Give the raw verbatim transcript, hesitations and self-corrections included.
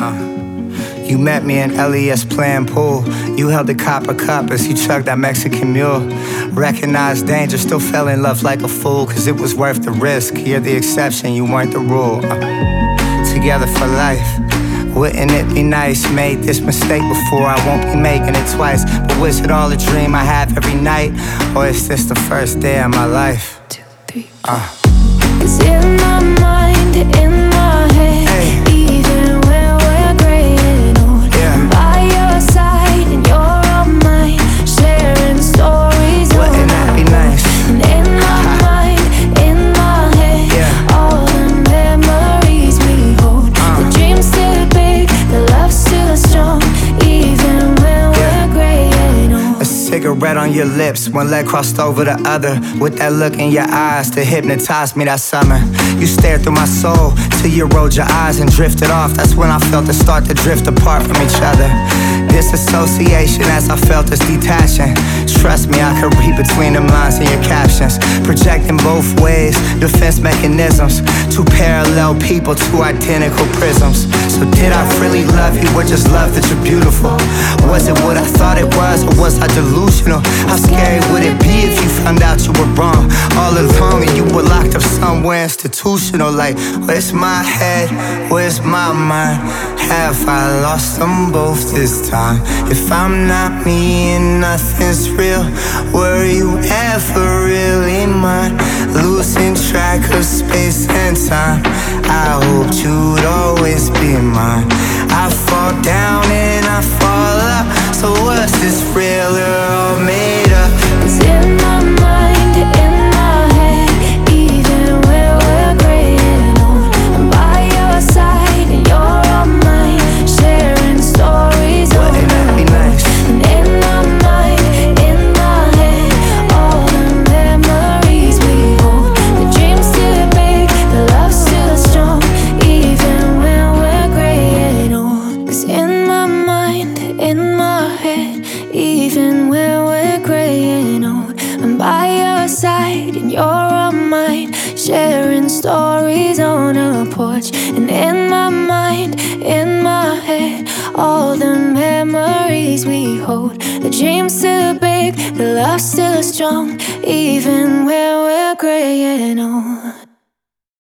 You met me in L E S playing pool. You held the copper cup as you chugged that Mexican mule. Recognized danger, still fell in love like a fool, cause it was worth the risk. You're the exception, you weren't the rule. uh, Together for life. Wouldn't it be nice? Made this mistake before, I won't be making it twice. But was it all a dream I have every night? Or is this the first day of my life? Two, three, uh. Cause in my mind, in my head, Hey. even when we're graying old, Yeah. I'm by your side and you're on mine, sharing stories. Wouldn't that be nice? And in my mind, in my head, Yeah. all the memories we hold. Uh. The dream's still big, the love's still strong, even when Yeah. we're graying old. A cigarette on your lips, one leg crossed over the other, with that look in your eyes that hypnotized me that summer. You stared through my soul till you rolled your eyes and drifted off. That's when I felt it start to drift apart from each other. Disassociation as I felt this detaching. Trust me, I could read between the lines in your captions. Projecting both ways, defense mechanisms. Two parallel people, two identical prisms. So did I really love you or just love that you're beautiful? Was it what I thought it was or was I delusional? How scary would it be if you found out you were wrong all along and you were locked up somewhere institutional? Like, where's my head? Where's my mind? Have I lost them both this time? If I'm not me and nothing's real, were you ever really mine? Losing track of space and time, I hoped you'd always be mine. I fall down and I fall up, so was this real or all made up? It's in my mind, in my head, even when we're graying old. I'm by your side and you're on mine, sharing stories. Wouldn't that be nice? And in my mind, in my head, all the memories we hold. The dream's still big, the love's still strong, even when we're graying old. 'Cause in my mind, in my head, even when we're graying old, I'm by your side and you're on mine, sharing stories on a porch. And in my mind, in my head, all the memories we hold. The dream's still big, the love's still strong, even when we're graying old.